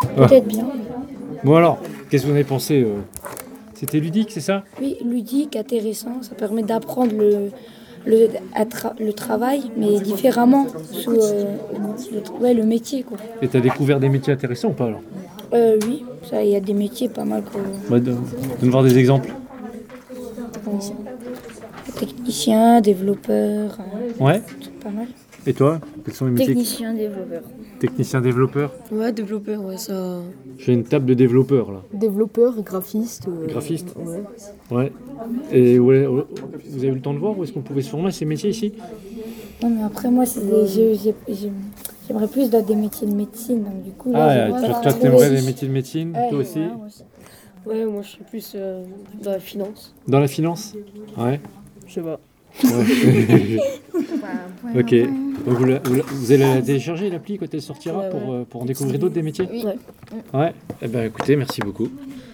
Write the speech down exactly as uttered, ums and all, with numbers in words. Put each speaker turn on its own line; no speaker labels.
Peut-être bien.
Bon alors, qu'est-ce que vous en avez pensé euh C'était ludique, c'est ça?
Oui, ludique, intéressant. Ça permet d'apprendre le, le, à tra- le travail, mais différemment. Sous, euh, le, ouais, le métier, quoi.
Et t'as découvert des métiers intéressants ou pas alors?
Euh, oui, ça, il y a des métiers pas mal que
Bah, de, de me voir des exemples.
technicien. Technicien, développeur, euh,
Ouais.
pas mal.
Et toi? Quels sont les métiers?
Technicien, développeur.
Technicien développeur.
Ouais, développeur, ouais, ça.
J'ai une table de développeur là.
Développeur, graphiste. euh,
Graphiste.
Ouais.
Ouais. Et ouais, ouais, vous avez eu le temps de voir où est-ce qu'on pouvait se former à ces métiers ici?
Non, mais après, moi, c'est des- je- j'ai- j'ai- j'aimerais plus dans des métiers de médecine. Donc, du coup, là,
Ah,
j'aimerais
toi,
pas
toi
trouver-
t'aimerais les métiers de médecine,
Ouais,
toi aussi?
ouais, moi aussi.
Ouais, moi je suis plus euh, dans la finance.
Dans la finance? Ouais.
Je sais pas.
Ouais. Ok. Donc vous, la- vous la- vous allez la télécharger l'appli quand elle sortira
Ouais,
pour,
ouais.
euh, pour en découvrir d'autres des métiers?
Ouais.
Ouais. Eh ben écoutez, merci beaucoup.